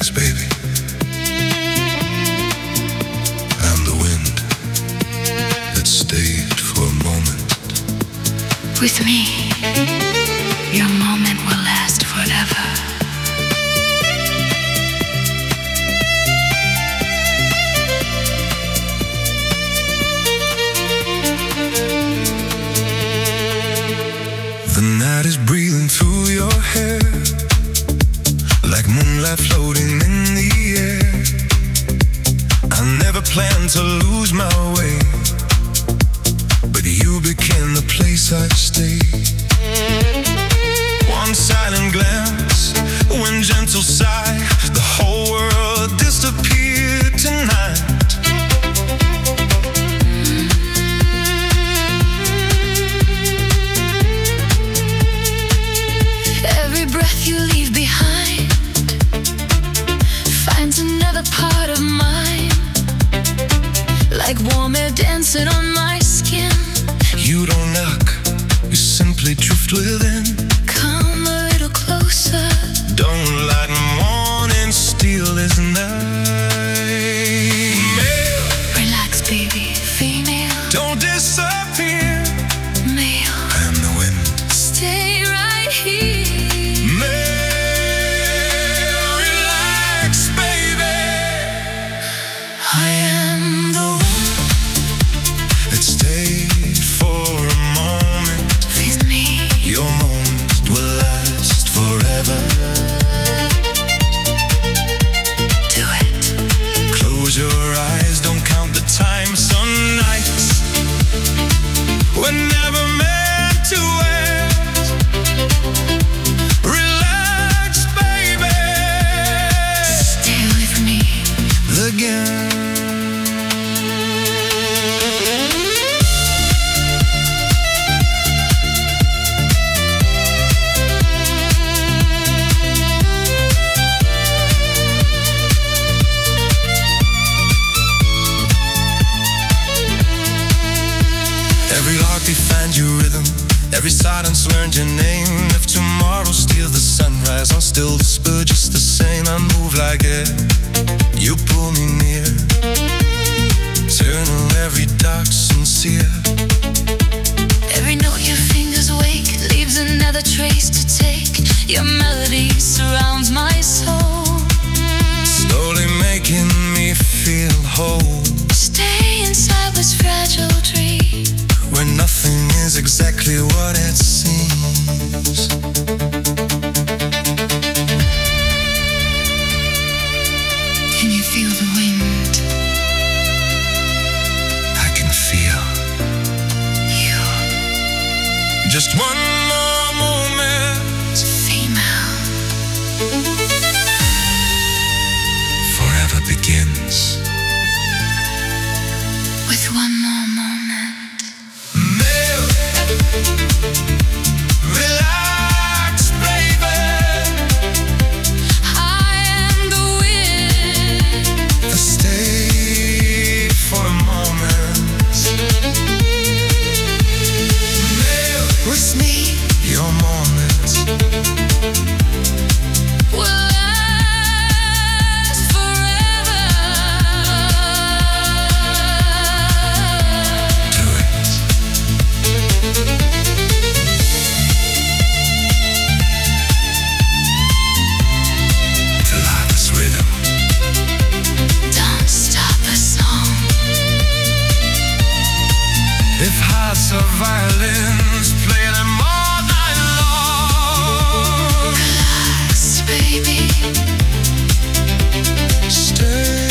Relax, baby. I'm the wind that stayed for a moment. With me, your moment will last forever. The night is breathing through your hair, like moonlight floating in the air. I never planned to lose my way, but you became the place I'd stay. One silent glance, one gentle sigh, the whole world disappeared tonight. Every breath you leave behind finds another part of mine, like warm air dancing on my skin. You don't knock, you simply drift within. Come a little closer. Don't let morning steal this night. Male, Relax, baby. Female, don't disappear. male, I'm the wind. stay right here. Male, relax, baby. I am the one Let's stay for a moment. with me. Your moment will last forever. Do it. Close your eyes, don't count the time. Some nights were never meant to end. Relax, baby. Stay with me. Again. Every heartbeat finds your rhythm. Every silence learned your name. If tomorrow steals the sunrise, I'll still whisper just the same. I move like air, you pull me near. Eternal, every dark sincere. Every note your fingers wake leaves another trace to take. Your melody surrounds my soul, Slowly making me feel whole. stay inside this fragile dream. Where nothing is exactly what it seems. Can you feel the wind? I can feel. You, Just one more moment. female. Forever begins. With one more moment. Male, relax, baby. I am the wind. Let's stay for a moment. Male, with me, your moment. Will last forever. Do it. Feel this rhythm. Don't stop a song. If hearts are violins, play them all night long. Relax, baby. Stay